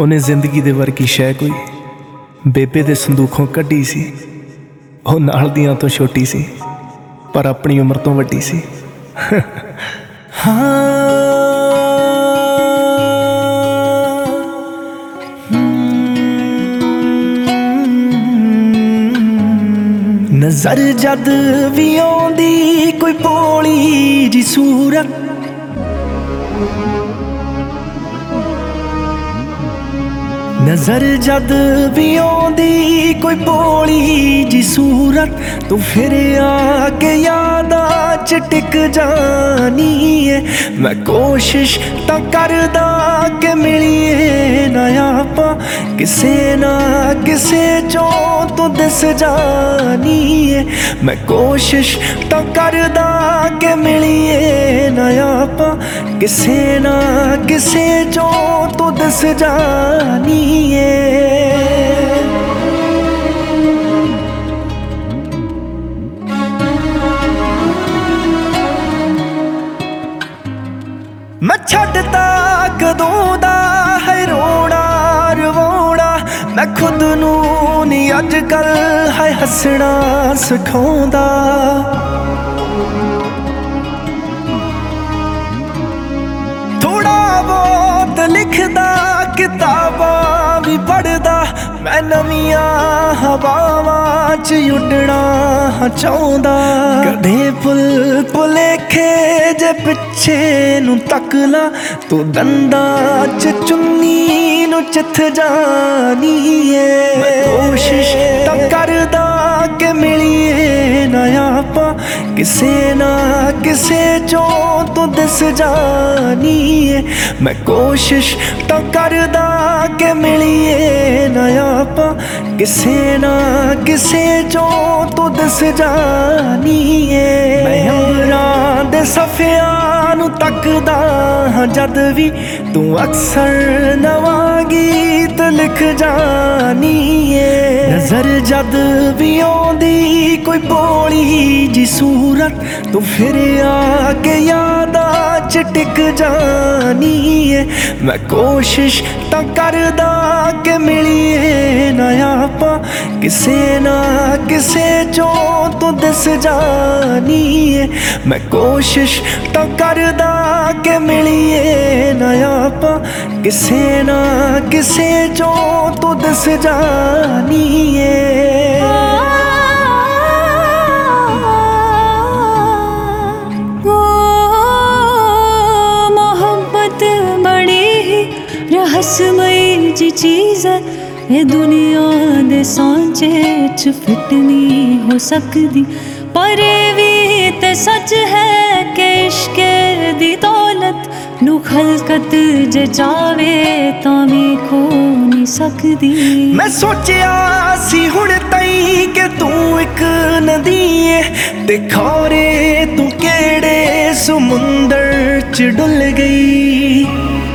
ਉਹਨੇ ਜ਼ਿੰਦਗੀ ਦੇ ਵਰਗੀ ਸ਼ੈ ਕੋਈ ਬੇਬੇ ਦੇ ਸੰਦੂਖੋਂ ਕੱਢੀ ਸੀ। ਉਹ ਨਾਲ ਦੀਆਂ ਤੋਂ ਛੋਟੀ ਸੀ ਪਰ ਆਪਣੀ ਉਮਰ ਤੋਂ ਵੱਡੀ ਸੀ। ਨਜ਼ਰ ਜਦ ਵੀ ਆਉਂਦੀ ਕੋਈ ਭੋਲੀ ਜੀ ਸੂਰਤ, ਨਜ਼ਰ ਜਦ ਵੀ ਆਉਂਦੀ ਕੋਈ ਭੋਲੀ ਜੀ ਸੂਰਤ, ਤੂੰ ਫਿਰ ਆ ਕੇ ਯਾਦਾਂ 'ਚ ਟਿਕ ਜਾਨੀ ਏ। ਮੈਂ ਕੋਸ਼ਿਸ਼ ਤਾਂ ਕਰਦਾ ਕਿ ਮਿਲੀਏ ਨਾ ਆਪਾਂ, ਕਿਸੇ ਨਾ ਕਿਸੇ ਚੋਂ ਤੂੰ ਦਿਸ ਜਾਨੀ ਏ। ਮੈਂ ਕੋਸ਼ਿਸ਼ ਤਾਂ ਕਰਦਾ ਕਿ ਮਿਲੀਏ ਨਾ ਆਪਾਂ, ਕਿਸੇ ਨਾ ਕਿਸੇ ਚੋਂ ਤੂੰ ਦਿਸ ਜਾਨੀ ਏ। ਮੈਂ ਛੱਡਤਾ ਕਦੋਂ ਦਾ ਹੈ ਰੋਣਾ ਰਵਾਉਣਾ, ਮੈਂ ਖੁਦ ਨੂੰ ਨਹੀਂ ਅੱਜ ਕੱਲ ਹੈ ਹੱਸਣਾ ਸਿਖਾਉਂਦਾ। ਥੋੜਾ ਬਹੁਤ ਲਿਖਦਾ, ਕਿਤਾਬਾਂ ਵੀ ਪੜ੍ਹਦਾ, ਮੈਂ ਨਵੀਆਂ ਹਵਾਵਾਂ 'ਚ ਉੱਡਣਾ ਚਾਹੁੰਦਾ। ਕਦੇ ਭੁਲੇਖੇ ਜੇ ਪਿੱਛੇ ਨੂੰ ਤੱਕ ਲਾ, ਤੂੰ ਦੰਦਾਂ 'ਚ ਚੁੰਨੀ ਨੂੰ ਚਿੱਥ ਜਾਨੀ ਏ। ਮੈਂ ਕੋਸ਼ਿਸ਼ ਤਾਂ ਕਰਦਾ ਕਿ ਮਿਲੀਏ ਨਾ ਆਪਾਂ, ਕਿਸੇ ਨਾ ਕਿਸੇ ਚੋਂ ਤੂੰ ਦਿਸ ਜਾਨੀ ਏ। ਮੈਂ ਕੋਸ਼ਿਸ਼ ਤਾਂ ਕਰਦਾ ਕਿ ਮਿਲੀਏ ਨਾ ਆਪਾਂ, ਕਿਸੇ ਨਾ ਕਿਸੇ ਚੋਂ ਤੂੰ ਦਿਸ ਜਾਨੀ ਏ। ਮੈਂ ਅੰਬਰਾਂ ਦੇ ਸਫ਼ਿਆਂ ਨੂੰ ਤੱਕਦਾ ਹਾਂ ਜਦ ਵੀ, ਤੂੰ ਅਕਸਰ ਨਵਾਂ ਗੀਤ ਲਿਖ ਜਾਨੀ ਏ। ਨਜ਼ਰ ਜਦ ਵੀ ਆਉਂਦੀ ਕੋਈ ਭੋਲੀ ਜੀ ਸੂਰਤ, ਤੂੰ ਫਿਰ ਆ ਕੇ ਯਾਦਾਂ 'ਚ ਟਿਕ ਜਾਨੀ ਏ। ਮੈਂ ਕੋਸ਼ਿਸ਼ ਤਾਂ ਕਰਦਾ ਕਿ ਮਿਲੀਏ ਨਾ ਆਪਾਂ, ਕਿਸੇ ਨਾ ਕਿਸੇ ਚੋਂ ਤੂੰ ਦਿਸ ਜਾਨੀ ਏ। ਮੈਂ ਕੋਸ਼ਿਸ਼ ਤਾਂ ਕਰਦਾ ਕਿ ਮਿਲੀਏ ਨਾ ਆਪਾਂ, ਕਿਸੇ ਨਾ ਕਿਸੇ ਚੋਂ ਤੂੰ ਦਿਸ ਜਾਨੀ ਏ। मोहब्बत बड़ी ही रहस्यमयी जी चीज़ है, ये दुनिया दे सांचे च फिट नहीं हो सकती, पर भी ते सच है कि इश्क दी दौलत नू खलकत जे चावे तां भी खो नहीं सकदी। मैं सोचिया सी हुण तई कि तू एक नदी है, ते खौरे तू केड़े समुंदर च डुल गई।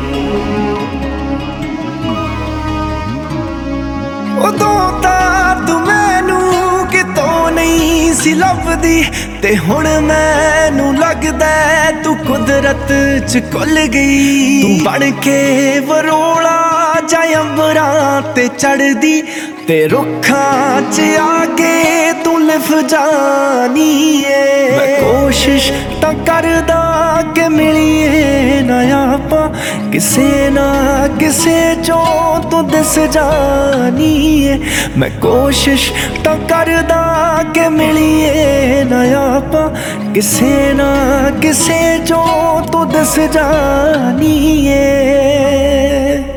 उदों तां तू मैनू कितों नहीं सी लभदी, ते हुण मैनू लगदा तू कुदरत च घुल गई। तू बन के वरोला जा अंबरां ते चढ़दी, ते रुखां च आके तू लिफ जानी ए। मैं कोशिश तां करदा कि मिलीए ना ਆਪਾਂ, ਕਿਸੇ ਨਾ ਕਿਸੇ ਚੋਂ ਤੂੰ ਦਿਸ ਜਾਨੀ ਏ। ਮੈਂ ਕੋਸ਼ਿਸ਼ ਤਾਂ ਕਰਦਾ ਕਿ ਮਿਲੀਏ ਨਾ ਆਪਾਂ, ਕਿਸੇ ਨਾ ਕਿਸੇ ਚੋਂ ਤੂੰ ਦਿਸ ਜਾਨੀ ਏ।